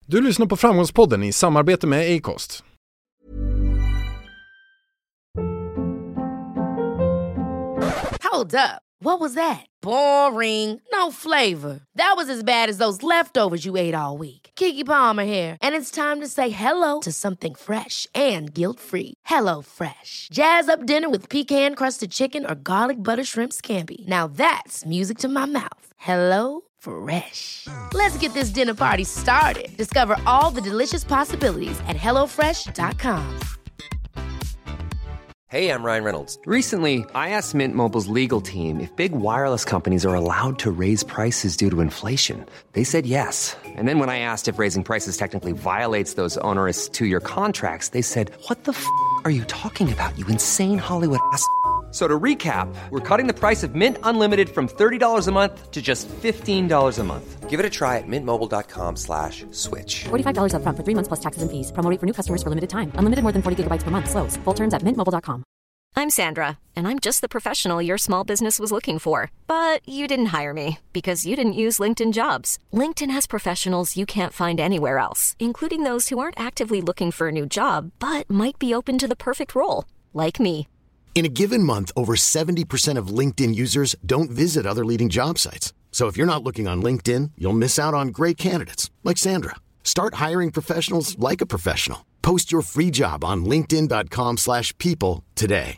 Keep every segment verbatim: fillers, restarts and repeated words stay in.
Du lyssnar på Framgångspodden i samarbete med Acast. Hold up. What was that? Boring. No flavor. That was as bad as those leftovers you ate all week. Keke Palmer here, and it's time to say hello to something fresh and guilt-free. Hello Fresh. Jazz up dinner with pecan-crusted chicken or garlic butter shrimp scampi. Now that's music to my mouth. Hello Fresh. Let's get this dinner party started. Discover all the delicious possibilities at hello fresh dot com. Hey, I'm Ryan Reynolds. Recently, I asked Mint Mobile's legal team if big wireless companies are allowed to raise prices due to inflation. They said yes. And then when I asked if raising prices technically violates those onerous two-year contracts, they said, what the f*** are you talking about, you insane Hollywood ass f- So to recap, we're cutting the price of Mint Unlimited from thirty dollars a month to just fifteen dollars a month. Give it a try at mintmobile.com slash switch. forty-five dollars up front for three months plus taxes and fees. Promo rate for new customers for limited time. Unlimited more than forty gigabytes per month. Slows full terms at mint mobile dot com. I'm Sandra, and I'm just the professional your small business was looking for. But you didn't hire me because you didn't use LinkedIn Jobs. LinkedIn has professionals you can't find anywhere else, including those who aren't actively looking for a new job, but might be open to the perfect role, like me. In a given month, over seventy percent of LinkedIn users don't visit other leading job sites. So if you're not looking on LinkedIn, you'll miss out on great candidates like Sandra. Start hiring professionals like a professional. Post your free job on linkedin dot com slash people today.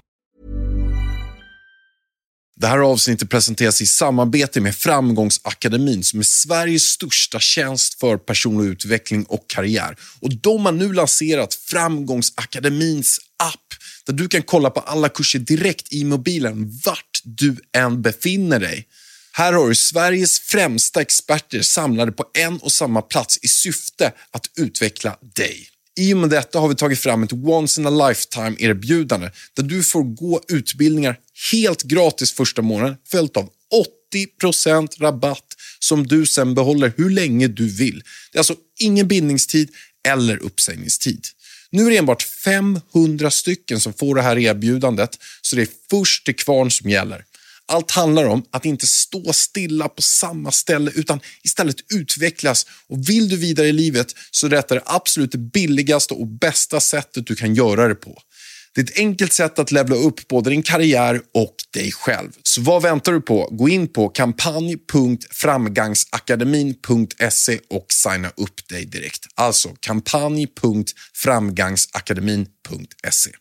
Det här avsnittet presenteras i samarbete med Framgångsakademin som är Sveriges största tjänst för personlig utveckling och karriär. Och de har nu lanserat Framgångsakademins app där du kan kolla på alla kurser direkt i mobilen vart du än befinner dig. Här har du Sveriges främsta experter samlade på en och samma plats i syfte att utveckla dig. I och med detta har vi tagit fram ett once in a lifetime erbjudande där du får gå utbildningar helt gratis första månaden följt av åttio procent rabatt som du sen behåller hur länge du vill. Det är alltså ingen bindningstid eller uppsägningstid. Nu är det enbart femhundra stycken som får det här erbjudandet så det är först till kvarn som gäller. Allt handlar om att inte stå stilla på samma ställe utan istället utvecklas. Och vill du vidare i livet så är detta det absolut billigaste och bästa sättet du kan göra det på. Det är ett enkelt sätt att levla upp både din karriär och dig själv. Så vad väntar du på? Gå in på kampanj punkt framgangsakademin punkt se och signa upp dig direkt. Alltså kampanj punkt framgangsakademin punkt se.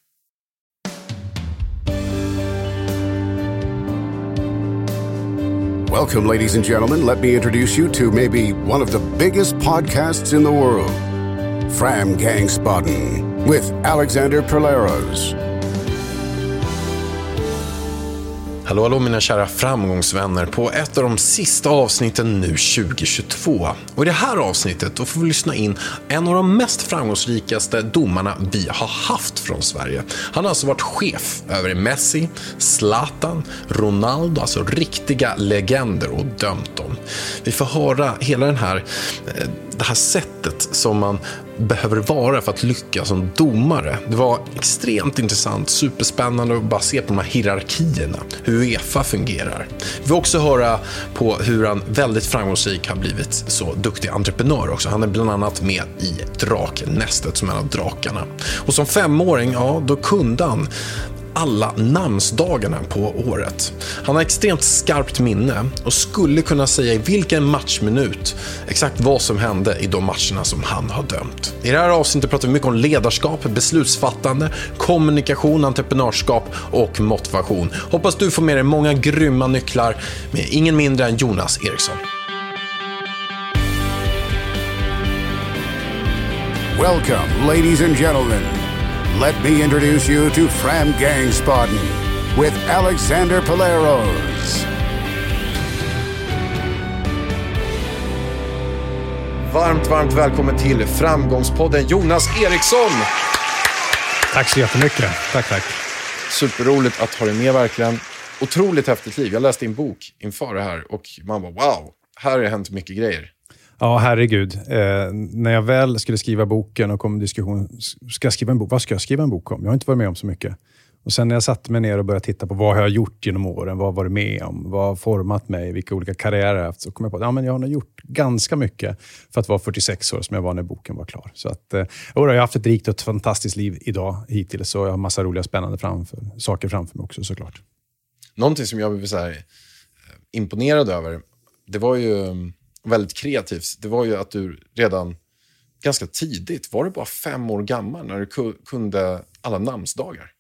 Welcome, ladies and gentlemen. Let me introduce you to maybe one of the biggest podcasts in the world, Framgångspodden, with Alexander Perleros. Hallå, hallå mina kära framgångsvänner på ett av de sista avsnitten nu tjugo tjugotvå. Och i det här avsnittet då får vi lyssna in en av de mest framgångsrikaste domarna vi har haft från Sverige. Han har alltså varit chef över Messi, Zlatan, Ronaldo, alltså riktiga legender och dömt dem. Vi får höra hela den här, det här sättet som man behöver vara för att lyckas som domare. Det var extremt intressant, superspännande att bara se på de här hierarkierna, hur UEFA fungerar. Vi får också höra på hur han väldigt framgångsrik har blivit så duktig entreprenör också. Han är bland annat med i Draknästet som en av drakarna. Och som femåring, ja, då kunde han alla namnsdagarna på året. Han har extremt skarpt minne och skulle kunna säga i vilken matchminut exakt vad som hände i de matcherna som han har dömt. I det här avsnittet pratar vi mycket om ledarskap, beslutsfattande, kommunikation, entreprenörskap och motivation. Hoppas du får med dig många grymma nycklar med ingen mindre än Jonas Eriksson. Welcome, ladies and gentlemen. Let me introduce you to Framgångspodden with Alexander Perleros. Varmt, varmt välkommen till Framgångspodden Jonas Eriksson. Tack så jättemycket. Tack, tack. Superroligt att ha dig med verkligen. Otroligt häftigt liv. Jag läste din bok inför det här och man bara wow, här har det hänt mycket grejer. Ja, herregud. Eh, när jag väl skulle skriva boken och kom diskussion, ska jag skriva en bok? Vad ska jag skriva en bok om? Jag har inte varit med om så mycket. Och sen när jag satte mig ner och började titta på vad jag har gjort genom åren, vad var det med om, vad har format mig, vilka olika karriärer jag har haft, så kom jag på att ja, men jag har nog gjort ganska mycket för att vara fyrtiosex år som jag var när boken var klar. Så att, eh, jag har haft ett rikt och ett fantastiskt liv idag hittills, så jag har massa roliga spännande framför, saker framför mig också såklart. Någonting som jag blev så här imponerad över, det var ju väldigt kreativt. Det var ju att du redan ganska tidigt, var du bara fem år gammal när du kunde alla namnsdagar?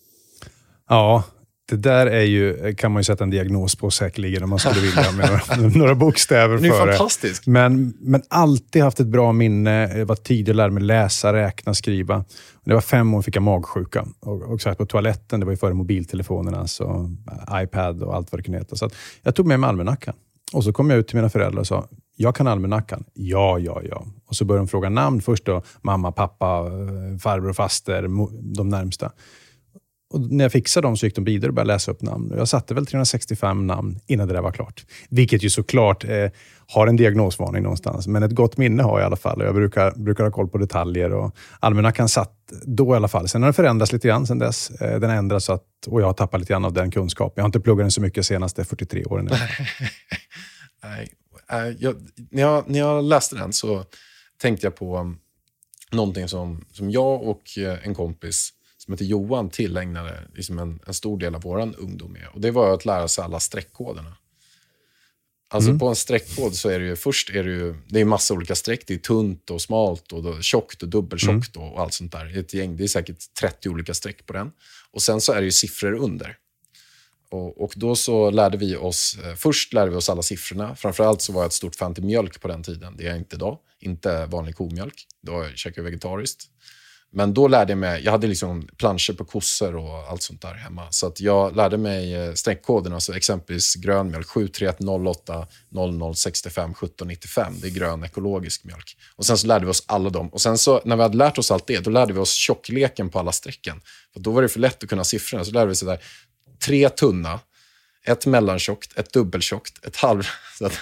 Ja, det där är ju, kan man ju sätta en diagnos på säkerligen om man skulle vilja med några, några bokstäver det är för det. Fantastiskt. Men, men alltid haft ett bra minne. Jag var tidig och lärde mig läsa, räkna, skriva. När jag var fem år fick jag magsjuka. Och, och så på toaletten, det var ju före mobiltelefonerna, så iPad och allt vad det kunde heta. Så att jag tog med mig almanackan. Och så kom jag ut till mina föräldrar och sa, jag kan almanackan. Ja, ja, ja. Och så började de fråga namn först då. Mamma, pappa, farbror och faster, de närmsta. Och när jag fixade dem så gick de vidare och började läsa upp namn. Jag satte väl trehundrasextiofem namn innan det där var klart. Vilket ju såklart eh, har en diagnosvarning någonstans. Men ett gott minne har jag i alla fall. Och jag brukar, brukar ha koll på detaljer. Och almanackan satt då i alla fall. Sen har den förändrats lite grann sen dess. Eh, den ändras så att, och jag har tappat lite grann av den kunskapen. Jag har inte pluggat den så mycket de senaste fyrtiotre åren. Nej, jag, när, jag, när jag läste den så tänkte jag på um, någonting som, som jag och en kompis som heter Johan tillägnade liksom en, en stor del av våran ungdom med. Och det var att lära sig alla streckkoderna. Alltså mm. på en streckkod så är det ju, först är det ju, det är massa olika streck. Det är tunt och smalt och då, tjockt och dubbeltjockt mm. och allt sånt där. Det är ett gäng, det är säkert trettio olika streck på den. Och sen så är det ju siffror under. Och, och då så lärde vi oss, eh, först lärde vi oss alla siffrorna. Framförallt så var jag ett stort fan till mjölk på den tiden. Det är jag inte idag. Inte vanlig komjölk. Då käkade jag vegetariskt. Men då lärde jag mig, jag hade liksom planscher på kossor och allt sånt där hemma. Så att jag lärde mig streckkoderna, så exempelvis grönmjölk sju tre ett noll åtta noll noll sex fem sjutton nittiofem. Det är grön ekologisk mjölk. Och sen så lärde vi oss alla dem. Och sen så när vi hade lärt oss allt det, då lärde vi oss tjockleken på alla strecken. För då var det för lätt att kunna siffrorna. Så lärde vi sådär tre tunna, ett mellantjockt, ett dubbeltjockt, ett halv... Så att,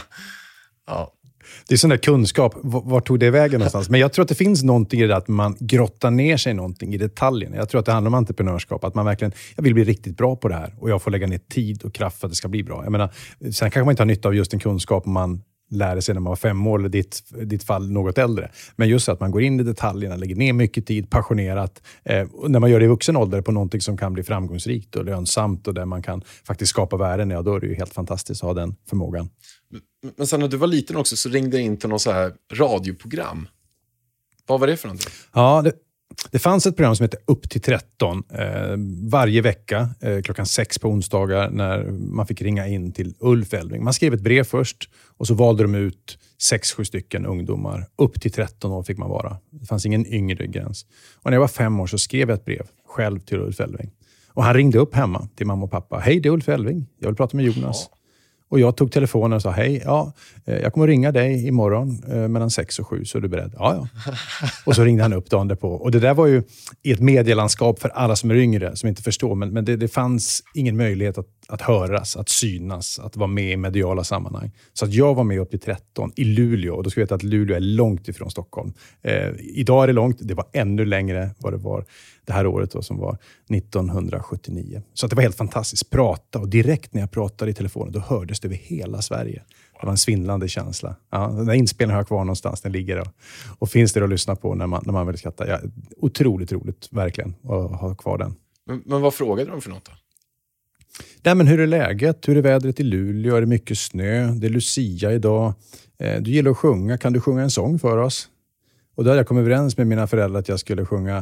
ja. Det är sån där kunskap, var tog det vägen någonstans? Men jag tror att det finns någonting i det att man grottar ner sig någonting i detaljen. Jag tror att det handlar om entreprenörskap, att man verkligen, jag vill bli riktigt bra på det här och jag får lägga ner tid och kraft för att det ska bli bra. Jag menar, sen kanske man inte har nytta av just en kunskap man lärde sig när man var fem år eller ditt, ditt fall något äldre. Men just att man går in i detaljerna, lägger ner mycket tid, passionerat. Eh, och när man gör det i vuxen ålder på någonting som kan bli framgångsrikt och lönsamt och där man kan faktiskt skapa värden, ja, då är det ju helt fantastiskt att ha den förmågan. Men, men sen när du var liten också så ringde det in till någon så här radioprogram. Vad var det för någonting? Ja, det, det fanns ett program som heter Upp till tretton eh, varje vecka eh, klockan sex på onsdagar när man fick ringa in till Ulf Elving. Man skrev ett brev först och så valde de ut sex, sju stycken ungdomar. Upp till tretton år fick man vara. Det fanns ingen yngre gräns. Och när jag var fem år så skrev jag ett brev själv till Ulf Elving. Och han ringde upp hemma till mamma och pappa. Hej, det är Ulf Elving. Jag vill prata med Jonas. Ja. Och jag tog telefonen och sa, hej, ja, jag kommer att ringa dig imorgon eh, mellan sex och sju, så är du beredd? Ja, ja. Och så ringde han upp dagen därpå. Och det där var ju i ett medielandskap för alla som är yngre, som inte förstår. Men, men det, det fanns ingen möjlighet att, att höras, att synas, att vara med i mediala sammanhang. Så att jag var med upp till tretton i Luleå. Och då ska jag veta att Luleå är långt ifrån Stockholm. Eh, idag är det långt, det var ännu längre vad det var det här året då, som var nittonhundrasjuttionio. Så att det var helt fantastiskt. Prata, och direkt när jag pratade i telefonen då hördes det över hela Sverige. Det var en svindlande känsla. Ja, den där inspelningen har jag kvar någonstans. Den ligger och, och finns där att lyssna på när man, när man vill skratta. Ja, otroligt roligt, verkligen, att ha kvar den. Men, men vad frågade de för något då? Nej, men hur är läget? Hur är vädret i Luleå? Är det mycket snö? Det är Lucia idag. Eh, du gillar att sjunga. Kan du sjunga en sång för oss? Och då hade jag kommit överens med mina föräldrar att jag skulle sjunga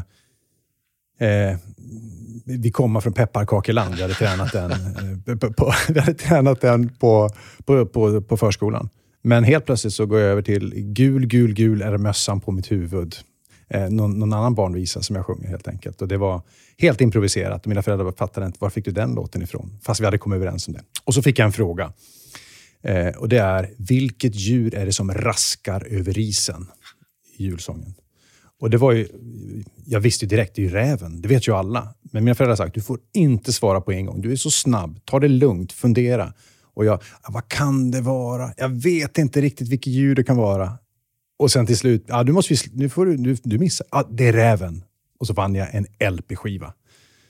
Eh, vi kommer från Pepparkakeland. Vi hade tränat den, eh, på, på, vi hade tränat den på, på, på, på förskolan. Men helt plötsligt så går jag över till gul, gul, gul är mössan på mitt huvud. Eh, någon, någon annan barnvisa som jag sjunger helt enkelt. Och det var helt improviserat. Och mina föräldrar fattade inte, var fick du den låten ifrån? Fast vi hade kommit överens om det. Och så fick jag en fråga. Eh, och det är, vilket djur är det som raskar över isen i julsången? Och det var ju, jag visste ju direkt, det är ju räven. Det vet ju alla. Men mina föräldrar har sagt, du får inte svara på en gång. Du är så snabb. Ta det lugnt, fundera. Och jag, vad kan det vara? Jag vet inte riktigt vilket djur det kan vara. Och sen till slut, ja, du måste, nu får du, du, du missa. Ja, det är räven. Och så vann jag en L P-skiva.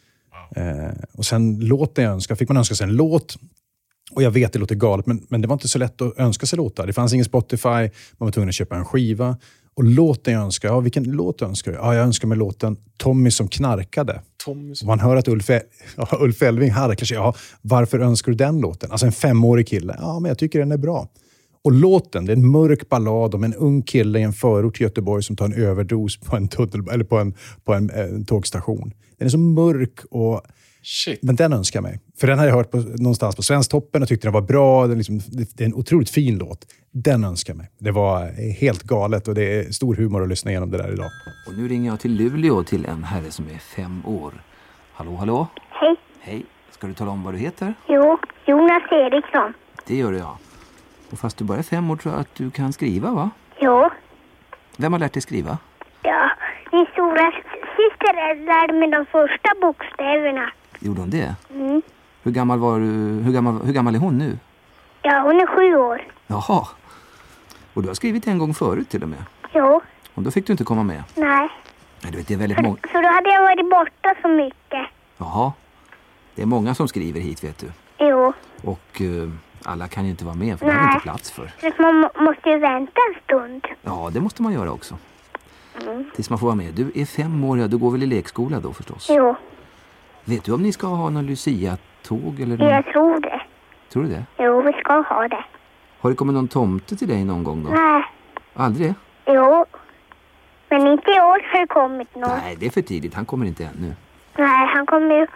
Eh, och sen låten jag önskade, fick man önska sig en låt. Och jag vet det låter galet, men, men det var inte så lätt att önska sig låtar. Det fanns ingen Spotify, man var tvungen att köpa en skiva. Och låten jag önskar, ja vilken låt önskar jag? Ja, jag önskar mig låten Tommy som knarkade. Tommy som... Man hör att Ulf, ja, Ulf Elving harklar sig. Ja, varför önskar du den låten? Alltså en femårig kille. Ja, men jag tycker den är bra. Och låten, det är en mörk ballad om en ung kille i en förort till Göteborg som tar en överdos på en, tunnel, eller på en, på en, en tågstation. Den är så mörk och... Shit. Men den önskar mig. För den har jag hört på, någonstans på Svensktoppen och tyckte den var bra. Den liksom, det är en otroligt fin låt. Den önskar mig. Det var helt galet och det är stor humor att lyssna igenom det där idag. Och nu ringer jag till Luleå till en herre som är fem år. Hallå, hallå? Hej. Hej. Ska du tala om vad du heter? Jo, Jonas Eriksson. Det gör du, ja. Och fast du bara är fem år tror jag att du kan skriva, va? Jo. Vem har lärt dig skriva? Ja, min stora syster lärde mig de första bokstäverna. Gjorde hon det? Mm. Hur gammal var du? Hur gammal, hur gammal är hon nu? Ja, hon är sju år. Jaha. Och du har skrivit en gång förut till och med? Jo. Och då fick du inte komma med? Nej. Nej, du vet, det är väldigt för, många... för då hade jag varit borta så mycket. Jaha. Det är många som skriver hit, vet du. Jo. Och uh, alla kan ju inte vara med, för det har inte plats för. Så man må- måste ju vänta en stund. Ja, det måste man göra också. Mm. Tills man får vara med. Du är fem år, ja, du går väl i lekskola då förstås? Jo. Vet du om ni ska ha någon Lucia-tåg eller någon... Jag tror det. Tror du det? Jo, vi ska ha det. Har det kommit någon tomte till dig någon gång då? Nej. Aldrig? Jo. Men inte i år har det kommit någon. Nej, det är för tidigt. Han kommer inte ännu. Nej, han kommer ju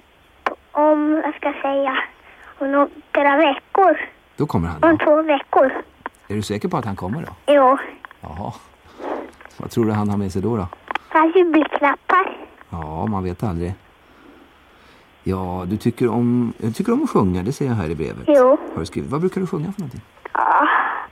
om, vad ska jag säga, om några veckor. Då kommer han Om då? två veckor. Är du säker på att han kommer då? Jo. Jaha. Vad tror du han har med sig då då? Kanske julklappar. Ja, man vet aldrig. Ja, du tycker om, du tycker om att sjunga, det ser jag här i brevet. Jo. Har du skrivit? Vad brukar du sjunga för någonting? Ja.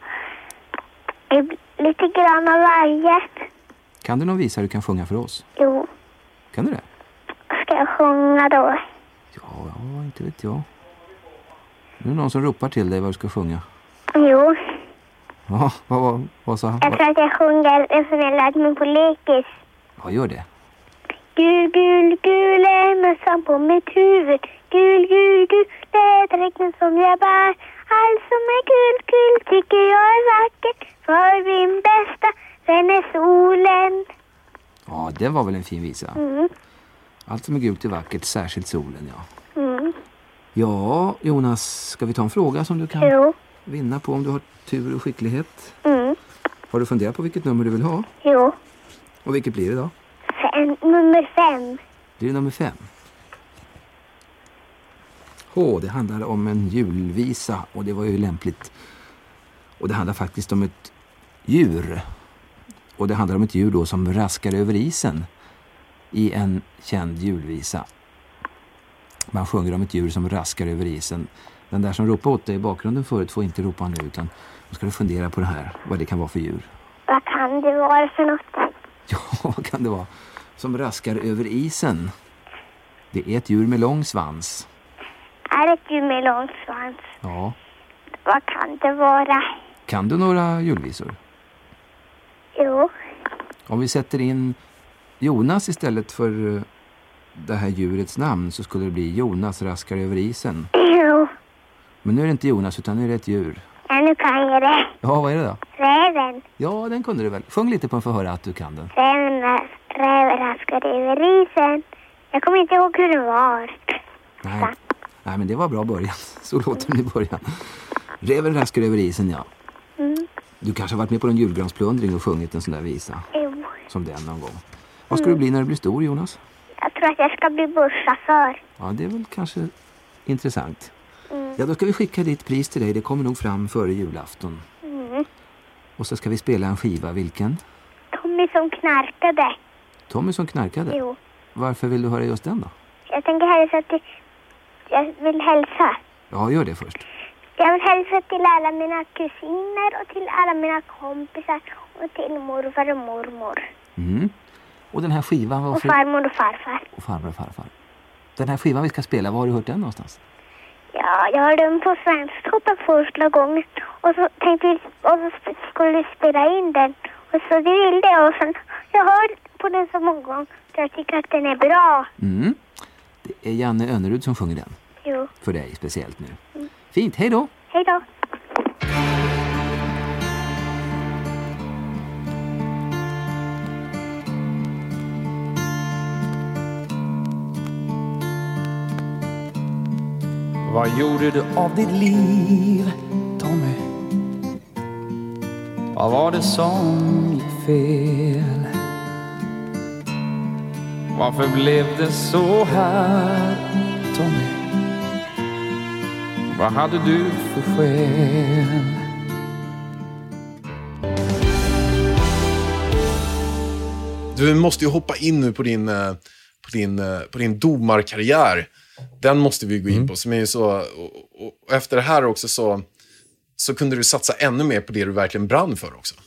Lite grann av varje. Kan du någon visa hur du kan sjunga för oss? Jo. Kan du det? Ska jag sjunga då? Ja, ja, inte vet jag. Nu är det någon som ropar till dig vad du ska sjunga. Jo. Ja, vad, vad, vad sa han? Jag tror att jag sjunger en som jag lärde mig på lekis. Ja, gör det. Gul, gul, gul är mössan på mitt huvud. Gul, gul, gul läderräcken som jag bär. Allt som är gul, gul tycker jag är vackert. För min bästa vän är solen. Ja, det var väl en fin visa. Mm. Allt som är gult är vackert, särskilt solen, ja. Mm. Ja, Jonas, ska vi ta en fråga som du kan Jo. vinna på om du har tur och skicklighet? Mm. Har du funderat på vilket nummer du vill ha? Jo. Och vilket blir det då? Fem, nummer fem. Det är nummer fem. Åh, det handlar om en julvisa och det var ju lämpligt. Och det handlar faktiskt om ett djur. Och det handlar om ett djur då som raskar över isen i en känd julvisa. Man sjunger om ett djur som raskar över isen. Den där som ropar åt dig i bakgrunden förut får inte ropa nu, utan då ska du fundera på det här, vad det kan vara för djur. Vad kan det vara för något? Ja, vad kan det vara? Som raskar över isen. Det är ett djur med lång svans. Är det ett djur med lång svans? Ja. Vad kan det vara? Kan du några julvisor? Jo. Om vi sätter in Jonas istället för det här djurets namn så skulle det bli Jonas raskar över isen. Jo. Men nu är det inte Jonas utan nu är det ett djur. Ja, nu kan jag det. Ja, vad är det då? Räven. Ja, den kunde du väl. Sjung lite på en för höra att du kan den. Räven, räven raskade över isen. Jag kommer inte ihåg hur den var. Nej. Nej, men det var bra början. Så låter den i början. Räven raskar över isen, ja. Mm. Du kanske har varit med på en julgransplundring och sjungit en sån där visa. Jo. Som den någon gång. Vad ska mm. du bli när du blir stor, Jonas? Jag tror att jag ska bli busschaufför. Ja, det är väl kanske intressant. Mm. Ja, då ska vi skicka ditt pris till dig. Det kommer nog fram före julafton. Mm. Och så ska vi spela en skiva. Vilken? Tommy som knarkade. Tommy som knarkade? Jo. Varför vill du höra just den då? Jag tänker hälsa till... Jag vill hälsa. Ja, gör det först. Jag vill hälsa till alla mina kusiner och till alla mina kompisar och till morfar och mormor. Mm. Och den här skivan... Var och för... farmor och farfar. Och farmor och farfar. Den här skivan vi ska spela, var har du hört den någonstans? Ja, jag hörde den på Svensktoppen första gången. Och så tänkte vi, och så skulle vi spela in den. Och så det ville jag. Och sen, jag hörde på den så många gånger. Jag tycker att den är bra. Mm. Det är Janne Önnerud som sjunger den. Jo. För dig speciellt nu. Mm. Fint, hej då! Hej då! Vad gjorde du av ditt liv, Tommy? Vad var det som gick fel? Varför blev det så här, Tommy? Vad hade du för skäl? Du måste ju hoppa in nu på din, på din, på din domarkarriär. Den måste vi gå in på. Mm. Som är ju så, och, och efter det här också så, så kunde du satsa ännu mer på det du verkligen brann för också.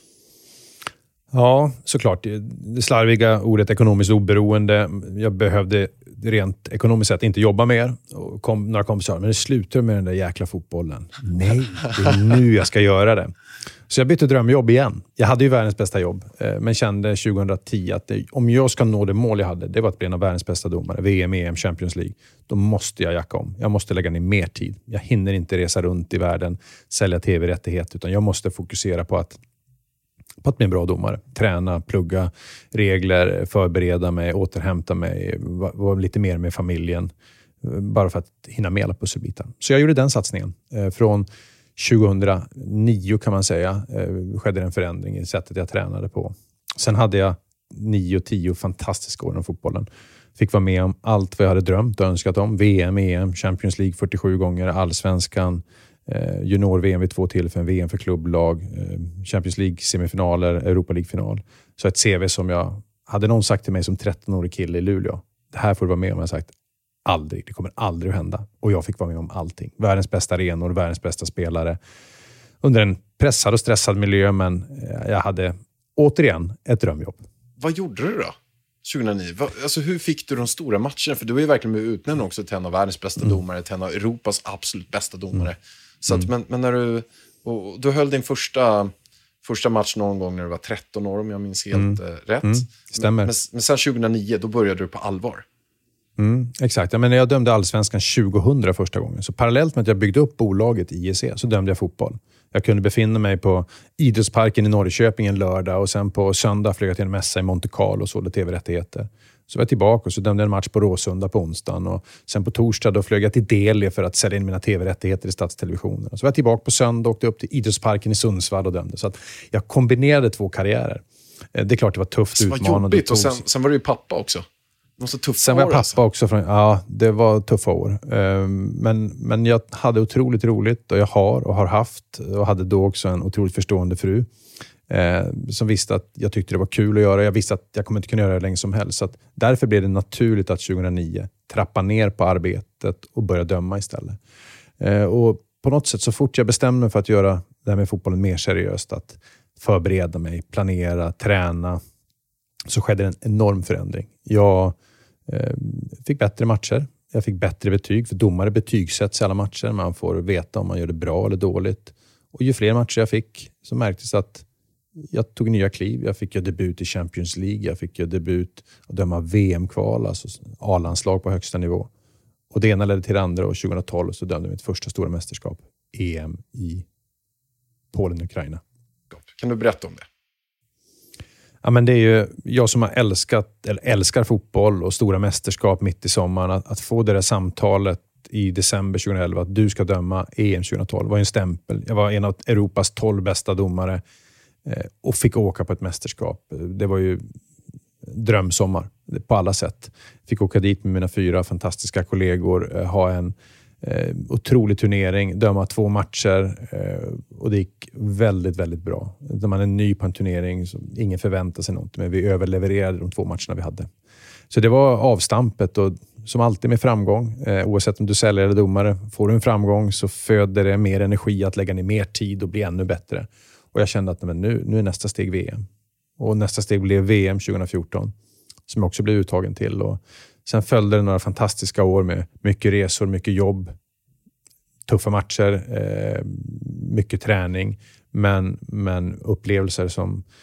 Ja, såklart. Det slarviga ordet ekonomiskt oberoende. Jag behövde rent ekonomiskt sett inte jobba mer. Och kom några kompisar, men det slutar med den där jäkla fotbollen. Nej, det är nu jag ska göra det. Så jag bytte drömjobb igen. Jag hade ju världens bästa jobb. Men kände tjugohundratio att det, om jag ska nå det mål jag hade, det var att bli en av världens bästa domare. V M, E M, Champions League. Då måste jag jacka om. Jag måste lägga ner mer tid. Jag hinner inte resa runt i världen, sälja tv-rättigheter. Utan jag måste fokusera på att på att bli en bra domare. Träna, plugga regler, förbereda mig, återhämta mig, vara lite mer med familjen. Bara för att hinna med alla pusselbitar. Så jag gjorde den satsningen. Från tjugohundranio kan man säga skedde en förändring i sättet jag tränade på. Sen hade jag nio tio fantastiska år inom fotbollen. Fick vara med om allt vad jag hade drömt och önskat om. V M, E M, Champions League fyrtiosju gånger, Allsvenskan, junior-V M vid två tillfällen, V M för klubblag, Champions League-semifinaler, Europa League-final. Så ett C V som jag hade någon sagt till mig som tretton-årig kille i Luleå. Det här får du vara med om. Jag har sagt aldrig, det kommer aldrig att hända. Och jag fick vara med om allting. Världens bästa arenor, världens bästa spelare. Under en pressad och stressad miljö, men jag hade återigen ett drömjobb. Vad gjorde du då? tjugohundranio. Alltså, hur fick du de stora matcherna? För du var ju verkligen med utnämnd också till en av världens bästa mm. domare, till en av Europas absolut bästa domare. Mm. Så att, men, men när du, och du höll din första, första match någon gång när du var tretton år, om jag minns helt mm. rätt. Mm. Stämmer. Men, men sen tjugohundranio, då började du på allvar. Mm, exakt. Jag, menar, jag dömde Allsvenskan tjugohundra första gången. Så parallellt med att jag byggde upp bolaget I E C så dömde jag fotboll. Jag kunde befinna mig på Idrottsparken i Norrköping en lördag och sen på söndag flög jag till en mässa i Monte Carlo och sålde tv-rättigheter. Så var jag tillbaka och så dömde jag en match på Råsunda på onsdagen. Och sen på torsdag då flög jag till Delhi för att sälja in mina tv-rättigheter i Statstelevisionen. Så var jag tillbaka på söndag och åkte upp till Idrottsparken i Sundsvall och dömde. Så att jag kombinerade två karriärer. Det är klart det var tufft, så utmanande. Vad jobbigt. Och sen, sen var du ju pappa också. Sen var jag pappa alltså. också. Från, ja, det var tuffa år. Men, men jag hade otroligt roligt och jag har och har haft och hade då också en otroligt förstående fru eh, som visste att jag tyckte det var kul att göra. Jag visste att jag kommer inte kunna göra det länge som helst. Så att därför blev det naturligt att tjugohundranio trappa ner på arbetet och börja döma istället. Eh, och på något sätt så fort jag bestämde mig för att göra det här med fotbollen mer seriöst, att förbereda mig, planera, träna, så skedde en enorm förändring. Jag eh, fick bättre matcher. Jag fick bättre betyg. För domare betygsätts i alla matcher. Man får veta om man gör det bra eller dåligt. Och ju fler matcher jag fick så märktes att jag tog nya kliv. Jag fick göra debut i Champions League. Jag fick göra debut och döma V M-kval. Alltså A-landslag på högsta nivå. Och det ena ledde till det andra. Och tjugohundratolv så dömde jag mitt första stora mästerskap. E M i Polen och Ukraina. Kan du berätta om det? Ja, men det är ju jag som har älskat, eller älskar fotboll och stora mästerskap mitt i sommaren. Att, att få det där samtalet i december tjugohundraelva att du ska döma E M tjugohundratolv var en stämpel. Jag var en av Europas tolv bästa domare eh, och fick åka på ett mästerskap. Det var ju drömsommar på alla sätt. Fick åka dit med mina fyra fantastiska kollegor, eh, ha en Eh, otrolig turnering, döma två matcher eh, och det gick väldigt, väldigt bra. När man är ny på en turnering så ingen förväntar sig något, men vi överlevererade de två matcherna vi hade. Så det var avstampet och som alltid med framgång, eh, oavsett om du säljer eller domare, får du en framgång så föder det mer energi att lägga ner mer tid och bli ännu bättre. Och jag kände att men nu, nu är nästa steg V M. Och nästa steg blev V M tjugohundrafjorton som jag också blev uttagen till. Och sen följde det några fantastiska år med mycket resor, mycket jobb, tuffa matcher, eh, mycket träning, men, men upplevelser som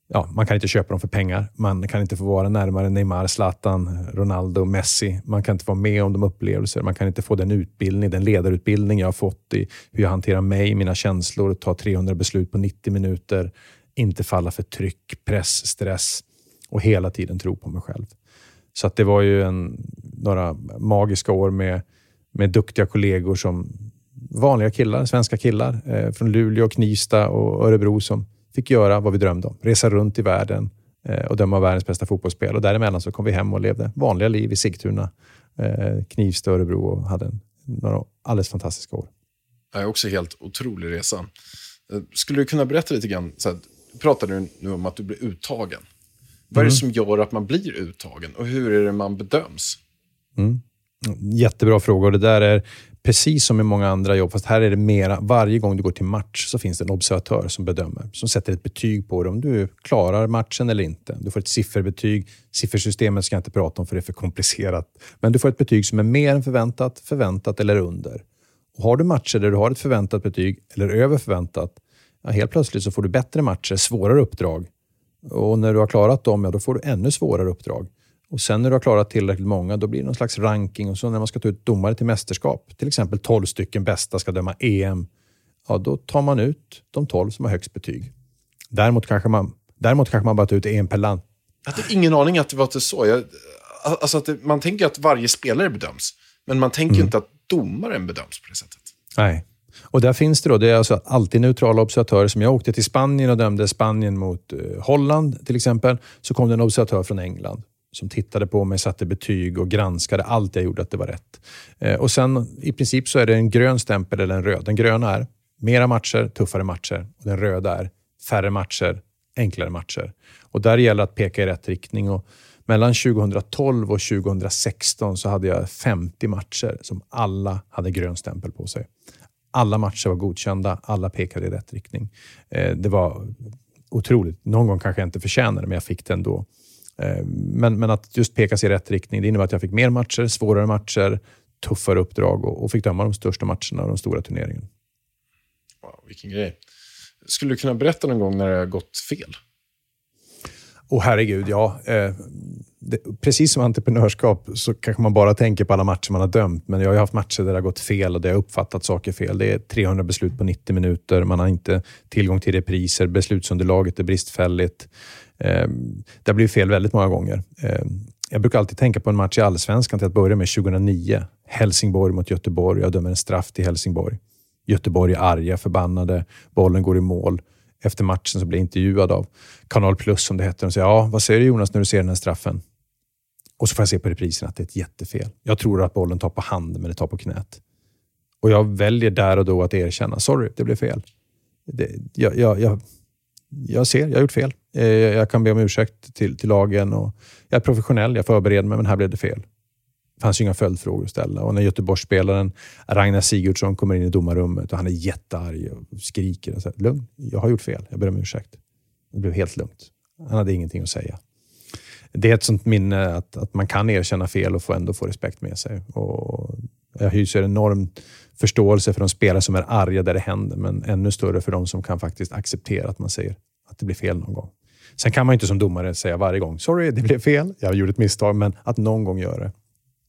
ja, man kan inte köpa dem för pengar. Man kan inte få vara närmare Neymar, Zlatan, Ronaldo, Messi. Man kan inte vara med om de upplevelser. Man kan inte få den utbildning, den ledarutbildning jag har fått i hur jag hanterar mig, mina känslor, ta trehundra beslut på nittio minuter, inte falla för tryck, press, stress och hela tiden tro på mig själv. Så att det var ju en, några magiska år med, med duktiga kollegor som vanliga killar, svenska killar eh, från Luleå, Knivsta och Örebro som fick göra vad vi drömde om. Resa runt i världen eh, och döma världens bästa fotbollsspel. Och däremellan så kom vi hem och levde vanliga liv i Sigtuna, eh, Knivsta, Örebro och hade en, några alldeles fantastiska år. Det är också helt otrolig resa. Skulle du kunna berätta lite grann, så här, pratar du nu om att du blir uttagen. Vad är det som gör att man blir uttagen och hur är det man bedöms? Mm. Jättebra fråga, och det där är precis som i många andra jobb, fast här är det mera, varje gång du går till match så finns det en observatör som bedömer, som sätter ett betyg på det, om du klarar matchen eller inte. Du får ett sifferbetyg, siffersystemet ska jag inte prata om för det är för komplicerat, men du får ett betyg som är mer än förväntat, förväntat eller under. Och har du matcher där du har ett förväntat betyg eller över förväntat, ja, helt plötsligt så får du bättre matcher, svårare uppdrag. Och när du har klarat dem, ja, då får du ännu svårare uppdrag. Och sen när du har klarat tillräckligt många, då blir det någon slags ranking. Och så när man ska ta ut domare till mästerskap, till exempel tolv stycken bästa ska döma E M, ja, då tar man ut de tolv som har högst betyg. Däremot kanske man, däremot kanske man bara tar ut en per land. Jag hade ingen aning att det var inte så. Jag, alltså att det, man tänker att varje spelare bedöms, men man tänker mm. inte att domaren bedöms på det sättet. Nej. Och där finns det då, det är alltså alltid neutrala observatörer. Som jag åkte till Spanien och dömde Spanien mot eh, Holland till exempel, så kom det en observatör från England som tittade på mig, satte betyg och granskade allt jag gjorde att det var rätt. Eh, och sen i princip så är det en grön stämpel eller en röd. Den gröna är mera matcher, tuffare matcher. Och den röda är färre matcher, enklare matcher. Och där gäller att peka i rätt riktning. Och mellan tjugohundratolv och tjugohundrasexton så hade jag femtio matcher som alla hade grön stämpel på sig. Alla matcher var godkända, alla pekade i rätt riktning. Eh, det var otroligt. Någon gång kanske jag inte förtjänade, men jag fick det ändå. Eh, men, men att just peka sig i rätt riktning, det innebär att jag fick mer matcher, svårare matcher, tuffare uppdrag och, och fick döma de största matcherna och de stora turneringarna. Wow, vilken grej. Skulle du kunna berätta någon gång när det har gått fel? Åh herregud, ja. Eh, det, precis som entreprenörskap så kanske man bara tänker på alla matcher man har dömt. Men jag har ju haft matcher där det har gått fel och där jag har uppfattat saker fel. Det är trehundra beslut på nittio minuter. Man har inte tillgång till repriser. Beslutsunderlaget är bristfälligt. Eh, det blir fel väldigt många gånger. Eh, jag brukar alltid tänka på en match i Allsvenskan till att börja med tjugohundranio. Helsingborg mot Göteborg. Jag dömer en straff till Helsingborg. Göteborg är arga, förbannade. Bollen går i mål. Efter matchen så blir jag intervjuad av Kanal Plus som det heter. Och säger, ja, vad säger du Jonas när du ser den här straffen? Och så får jag se på reprisen att det är ett jättefel. Jag tror att bollen tar på hand men det tar på knät. Och jag väljer där och då att erkänna, sorry, det blev fel. Det, jag, jag, jag, jag ser, jag har gjort fel. Jag kan be om ursäkt till, till lagen. Och jag är professionell, jag förbereder mig, men här blev det fel. Det fanns ju inga följdfrågor att ställa. Och när Göteborgsspelaren Ragnar Sigurdsson kommer in i domarrummet och han är jättearg och skriker och säger, lugn, jag har gjort fel, jag ber om ursäkt. Det blev helt lugnt. Han hade ingenting att säga. Det är ett sånt minne att, att man kan erkänna fel och få ändå få respekt med sig. Och jag hyser enormt förståelse för de spelare som är arga där det händer, men ännu större för de som kan faktiskt acceptera att man säger att det blir fel någon gång. Sen kan man inte som domare säga varje gång, sorry, det blev fel, jag gjorde ett misstag, men att någon gång göra det.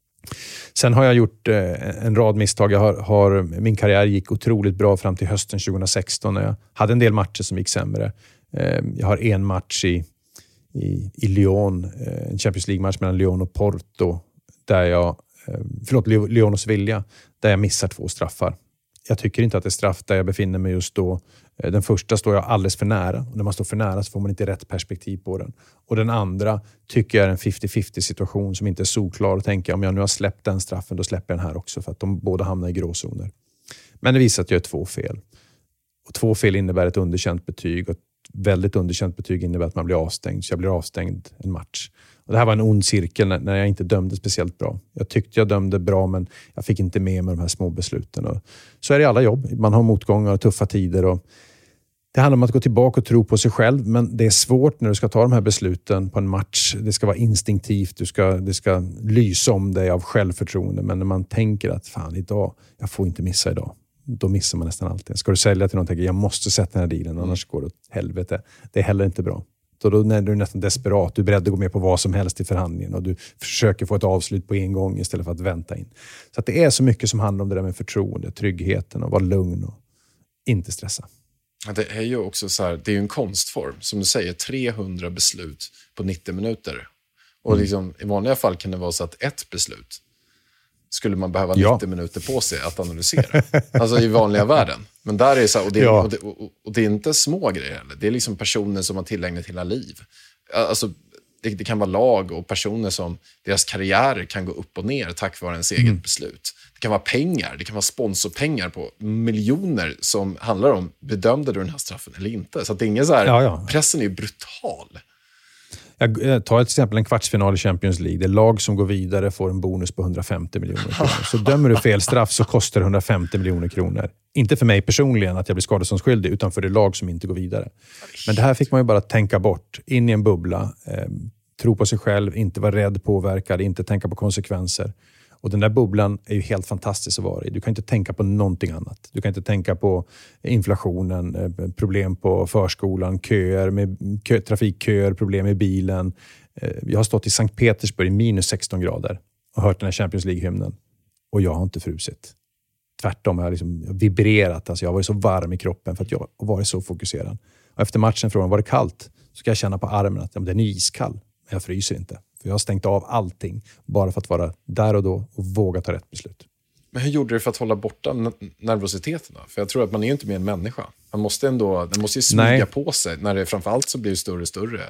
Sen har jag gjort eh, en rad misstag. Jag har, har, min karriär gick otroligt bra fram till hösten tjugohundrasexton när jag hade en del matcher som gick sämre. Eh, jag har en match i, i, i Lyon, eh, en Champions League-match mellan Lyon och Porto, där jag, eh, förlåt, Lyon och Sevilla, där jag missar två straffar. Jag tycker inte att det är straff där jag befinner mig just då. Den första står jag alldeles för nära. Och när man står för nära så får man inte rätt perspektiv på den. Och den andra tycker jag är en femtio femtio situation som inte är solklar. Och tänker om jag nu har släppt den straffen, då släpper jag den här också. För att de båda hamnar i gråzoner. Men det visar att jag är två fel. Och två fel innebär ett underkänt betyg. Och ett väldigt underkänt betyg innebär att man blir avstängd. Så jag blir avstängd en match. Och det här var en ond cirkel när jag inte dömde speciellt bra. Jag tyckte jag dömde bra, men jag fick inte med mig de här små besluten. Och så är det i alla jobb. Man har motgångar och tuffa tider. Och det handlar om att gå tillbaka och tro på sig själv. Men det är svårt när du ska ta de här besluten på en match. Det ska vara instinktivt. Du ska, det ska lysa om dig av självförtroende. Men när man tänker att fan, idag, jag får inte missa idag. Då missar man nästan alltid. Ska du sälja till någon och tänker jag måste sätta den här dealen, annars går det åt helvete. Det är heller inte bra. Och då när du är nästan desperat, du är beredd att gå med på vad som helst i förhandlingen och du försöker få ett avslut på en gång istället för att vänta in. Så att det är så mycket som handlar om det där med förtroende, tryggheten och vara lugn och inte stressa. Det är ju också så här, det är ju en konstform. Som du säger, trehundra beslut på nittio minuter. Och liksom, i vanliga fall kan det vara så att ett beslut skulle man behöva nittio ja. minuter på sig att analysera. Alltså i vanliga världen. Men där är det så här, och, det, ja. och, det, och, och det är inte små grejer heller. Det är liksom personer som har tillägnat hela liv. Alltså det, det kan vara lag och personer som deras karriärer kan gå upp och ner tack vare ens eget mm. beslut. Det kan vara pengar, det kan vara sponsorpengar på miljoner som handlar om, bedömde du den här straffen eller inte? Så att det är ingen så här, ja, ja. pressen är ju brutal. Jag tar till exempel en kvartsfinal i Champions League. Det lag som går vidare får en bonus på hundrafemtio miljoner kronor. Så dömer du fel straff så kostar det hundrafemtio miljoner kronor. Inte för mig personligen att jag blir skadeståndsskyldig, utan för det lag som inte går vidare. Men det här fick man ju bara tänka bort. In i en bubbla. Eh, tro på sig själv, inte vara rädd, påverkad, inte tänka på konsekvenser. Och den där bubblan är ju helt fantastisk att vara i. Du kan inte tänka på någonting annat. Du kan inte tänka på inflationen, problem på förskolan, köer, med kö, trafikköer, problem i bilen. Jag har stått i Sankt Petersburg i minus sexton grader och hört den här Champions League-hymnen. Och jag har inte frusit. Tvärtom, jag har liksom vibrerat. Alltså jag har varit så varm i kroppen för att jag har varit så fokuserad. Och efter matchen frågan, var det kallt? Så kan jag känna på armen att ja, den är iskall. Men jag fryser inte. För jag har stängt av allting bara för att vara där och då och våga ta rätt beslut. Men hur gjorde du för att hålla borta nervositeten då? För jag tror att man är ju inte mer en människa. Man måste ändå, den måste ju smyga Nej. på sig. När det framförallt så blir det större och större.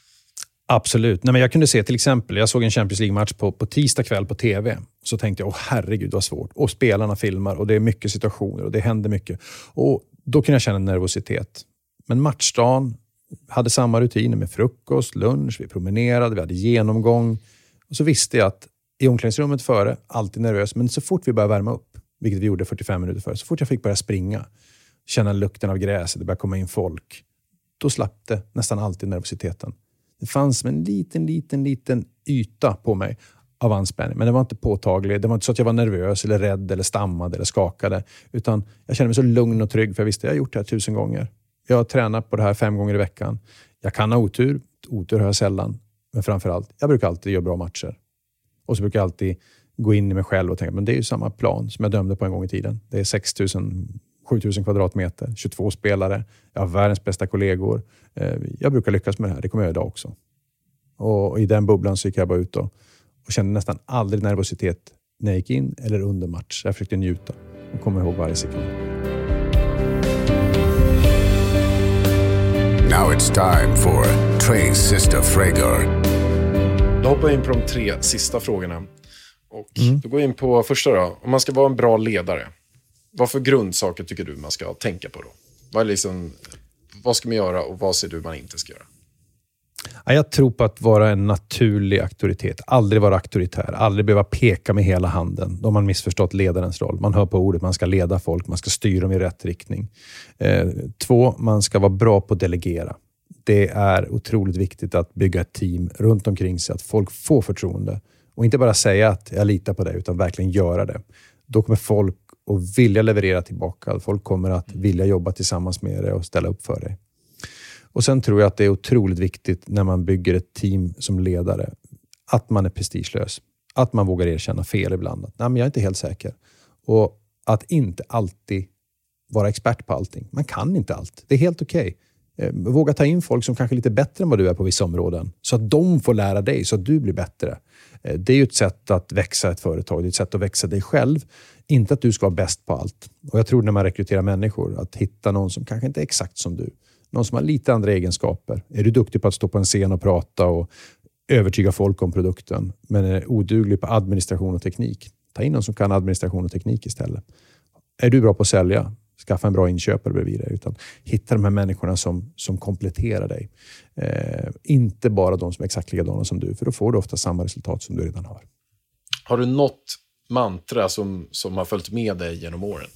Absolut. Nej, men jag kunde se till exempel, jag såg en Champions League-match på, på tisdag kväll på tv. Så tänkte jag, åh herregud vad svårt. Och spelarna filmar och det är mycket situationer och det händer mycket. Och då kunde jag känna nervositet. Men matchdagen hade samma rutiner med frukost, lunch, vi promenerade, vi hade genomgång. Och så visste jag att i omklädningsrummet före, alltid nervös, men så fort vi började värma upp, vilket vi gjorde fyrtiofem minuter före, så fort jag fick börja springa, känna lukten av gräset, det började komma in folk, då slapp det nästan alltid nervositeten. Det fanns en liten, liten, liten yta på mig av anspänning, men det var inte påtaglig. Det var inte så att jag var nervös eller rädd eller stammade eller skakade, utan jag kände mig så lugn och trygg för jag visste att jag har gjort det här tusen gånger. Jag har tränat på det här fem gånger i veckan. Jag kan ha otur. Otur har jag sällan. Men framförallt, jag brukar alltid göra bra matcher. Och så brukar jag alltid gå in i mig själv och tänka, men det är ju samma plan som jag dömde på en gång i tiden. Det är sex tusen, sju tusen kvadratmeter, tjugotvå spelare. Jag har världens bästa kollegor. Jag brukar lyckas med det här. Det kommer jag idag också. Och i den bubblan så gick jag bara ut och, och kände nästan aldrig nervositet när jag gick in eller under match. Jag försökte njuta och komma ihåg varje sekund. Now it's time for Trace Sister Frager. Då hoppar jag in på de tre sista frågorna. Och mm. då går jag in på första då. Om man ska vara en bra ledare, vad för grundsaker tycker du man ska tänka på då? Vad, är liksom, vad ska man göra och vad ser du man inte ska göra? Jag tror på att vara en naturlig auktoritet. Aldrig vara auktoritär. Aldrig behöva peka med hela handen. Då har man missförstått ledarens roll. Man hör på ordet, man ska leda folk. Man ska styra dem i rätt riktning. Eh, två, man ska vara bra på att delegera. Det är otroligt viktigt att bygga ett team runt omkring sig. Att folk får förtroende. Och inte bara säga att jag litar på dig, utan verkligen göra det. Då kommer folk att vilja leverera tillbaka. Folk kommer att vilja jobba tillsammans med dig och ställa upp för dig. Och sen tror jag att det är otroligt viktigt när man bygger ett team som ledare att man är prestigelös. Att man vågar erkänna fel ibland. Att, nej, men jag är inte helt säker. Och att inte alltid vara expert på allting. Man kan inte allt. Det är helt okej. Okay. Våga ta in folk som kanske är lite bättre än vad du är på vissa områden. Så att de får lära dig, så att du blir bättre. Det är ju ett sätt att växa ett företag. Det är ett sätt att växa dig själv. Inte att du ska vara bäst på allt. Och jag tror när man rekryterar människor att hitta någon som kanske inte är exakt som du. Någon som har lite andra egenskaper. Är du duktig på att stå på en scen och prata och övertyga folk om produkten, men är oduglig på administration och teknik, ta in någon som kan administration och teknik istället. Är du bra på att sälja, skaffa en bra inköpare bredvid dig. Utan hitta de här människorna som, som kompletterar dig. Eh, inte bara de som är exakt likadana som du, för då får du ofta samma resultat som du redan har. Har du något mantra som, som har följt med dig genom åren?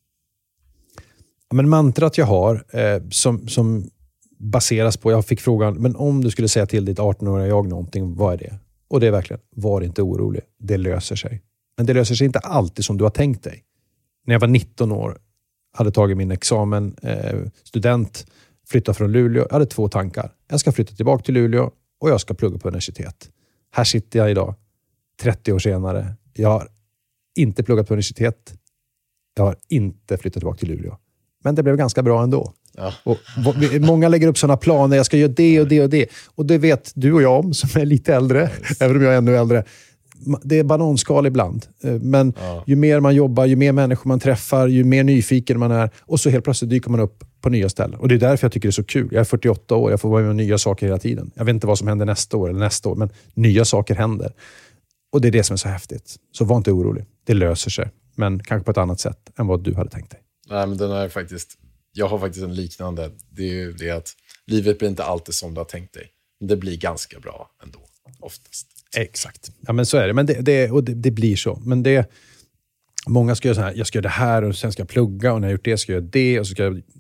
Men mantrat jag har eh, som, som baseras på, jag fick frågan, men om du skulle säga till ditt arton-åriga jag någonting, vad är det? Och det är verkligen, var inte orolig, det löser sig. Men det löser sig inte alltid som du har tänkt dig. När jag var nitton år, hade tagit min examen, eh, student, flytta från Luleå. Jag hade två tankar. Jag ska flytta tillbaka till Luleå och jag ska plugga på universitet. Här sitter jag idag, trettio år senare. Jag har inte pluggat på universitet. Jag har inte flyttat tillbaka till Luleå. Men det blev ganska bra ändå. Ja. Och många lägger upp sådana planer. Jag ska göra det och det och det. Och det vet du och jag om som är lite äldre. Yes. Även om jag är ännu äldre. Det är bananskal ibland. Men ja. ju mer man jobbar, ju mer människor man träffar, ju mer nyfiken man är. Och så helt plötsligt dyker man upp på nya ställen. Och det är därför jag tycker det är så kul. Jag är fyrtioåtta år. Jag får vara med nya saker hela tiden. Jag vet inte vad som händer nästa år eller nästa år. Men nya saker händer. Och det är det som är så häftigt. Så var inte orolig. Det löser sig. Men kanske på ett annat sätt än vad du hade tänkt dig. Nej, men den är faktiskt... Jag har faktiskt en liknande. Det är ju det att livet blir inte alltid som du har tänkt dig. Men det blir ganska bra ändå. Oftast. Exakt. Ja, men så är det. Men det, det, och det, det blir så. Men det... Många ska göra så här. Jag ska göra det här och sen ska jag plugga. Och när jag har gjort det ska jag göra det. Och så ska jag...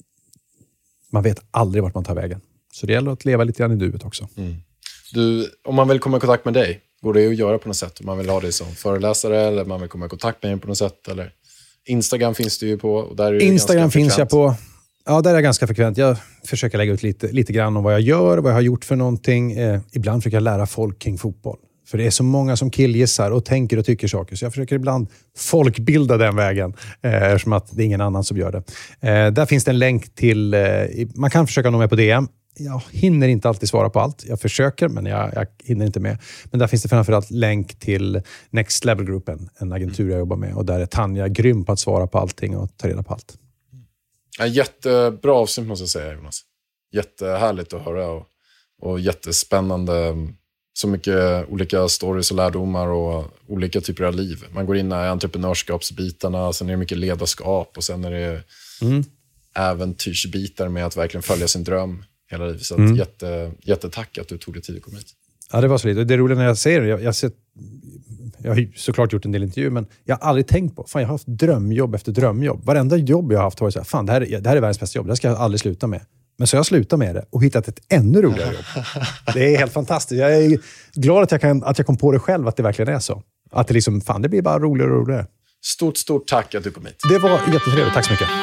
Man vet aldrig vart man tar vägen. Så det gäller att leva lite grann i nuet också. Mm. Du, om man vill komma i kontakt med dig, går det att göra på något sätt? Om man vill ha dig som föreläsare eller man vill komma i kontakt med dig på något sätt? Eller... Instagram finns det ju på. Och där är det Instagram finns jag på. Ja, där är jag ganska frekvent. Jag försöker lägga ut lite, lite grann om vad jag gör, vad jag har gjort för någonting. Eh, ibland försöker jag lära folk kring fotboll. För det är så många som killgissar och tänker och tycker saker. Så jag försöker ibland folkbilda den vägen. Eh, eftersom att det är ingen annan som gör det. Eh, där finns det en länk till... Eh, man kan försöka nå med på D M. Jag hinner inte alltid svara på allt. Jag försöker, men jag, jag hinner inte med. Men där finns det framförallt länk till Next Level Gruppen, en agentur jag jobbar med. Och där är Tanja grym på att svara på allting och ta reda på allt. Ja, jättebra avsnitt måste jag säga, Jonas. Jättehärligt att höra och, och jättespännande. Så mycket olika stories och lärdomar och olika typer av liv. Man går in i entreprenörskapsbitarna, sen är det mycket ledarskap och sen är det mm. äventyrsbitar med att verkligen följa sin dröm hela livet. Så mm. jätte, jättetack att du tog dig tid att komma hit. Ja, det var så lite. Det är roligt när jag säger det. Jag, jag, sett, jag har såklart gjort en del intervjuer, men jag har aldrig tänkt på, fan jag har haft drömjobb efter drömjobb. Varenda jobb jag har haft har varit så här, fan det här, är, det här är världens bästa jobb. Det här ska jag aldrig sluta med. Men så har jag slutat med det och hittat ett ännu roligare jobb. Det är helt fantastiskt. Jag är glad att jag, kan, att jag kom på det själv, att det verkligen är så. Att det liksom, fan det blir bara roligare och roligare. Stort, stort tack att du kom hit. Det var jättetrevligt. Tack så mycket.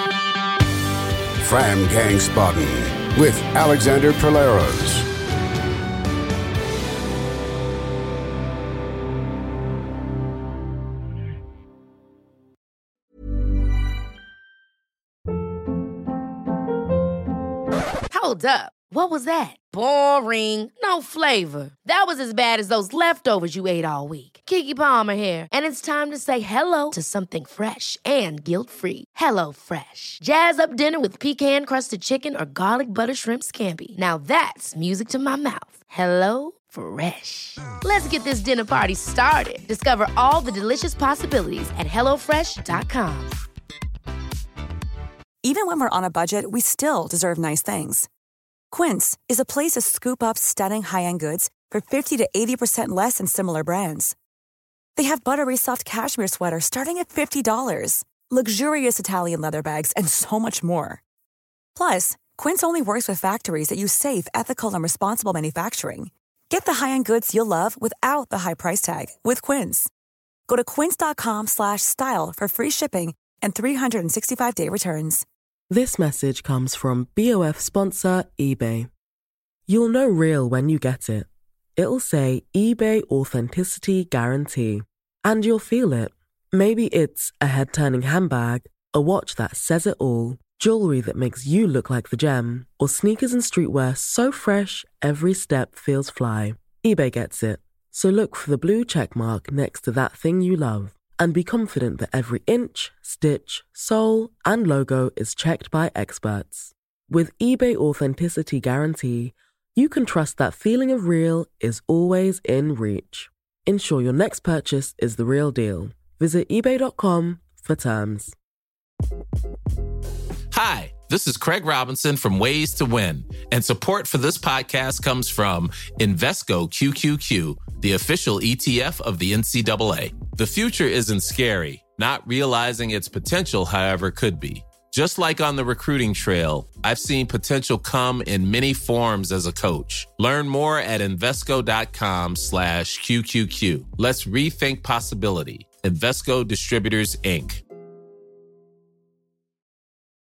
Framgangsbaden with Alexander Perleros. Hold up. What was that? Boring. No flavor. That was as bad as those leftovers you ate all week. Keke Palmer here, and it's time to say hello to something fresh and guilt-free. Hello Fresh. Jazz up dinner with pecan-crusted chicken or garlic butter shrimp scampi. Now that's music to my mouth. Hello Fresh. Let's get this dinner party started. Discover all the delicious possibilities at hello fresh dot com. Even when we're on a budget, we still deserve nice things. Quince is a place to scoop up stunning high-end goods for fifty to eighty percent less than similar brands. They have buttery soft cashmere sweaters starting at fifty dollars, luxurious Italian leather bags, and so much more. Plus, Quince only works with factories that use safe, ethical, and responsible manufacturing. Get the high-end goods you'll love without the high price tag with Quince. Go to quince.com slash style for free shipping and three sixty-five day returns. This message comes from B O F sponsor eBay. You'll know real when you get it. It'll say eBay Authenticity Guarantee. And you'll feel it. Maybe it's a head-turning handbag, a watch that says it all, jewelry that makes you look like the gem, or sneakers and streetwear so fresh every step feels fly. eBay gets it. So look for the blue check mark next to that thing you love. And be confident that every inch, stitch, sole, and logo is checked by experts. With eBay Authenticity Guarantee, you can trust that feeling of real is always in reach. Ensure your next purchase is the real deal. Visit ebay dot com for terms. Hi, this is Craig Robinson from Ways to Win, and support for this podcast comes from Invesco Q Q Q, the official E T F of the N C double A. The future isn't scary. Not realizing its potential, however, could be. Just like on the recruiting trail, I've seen potential come in many forms as a coach. Learn more at Invesco.com slash QQQ. Let's rethink possibility. Invesco Distributors, Incorporated.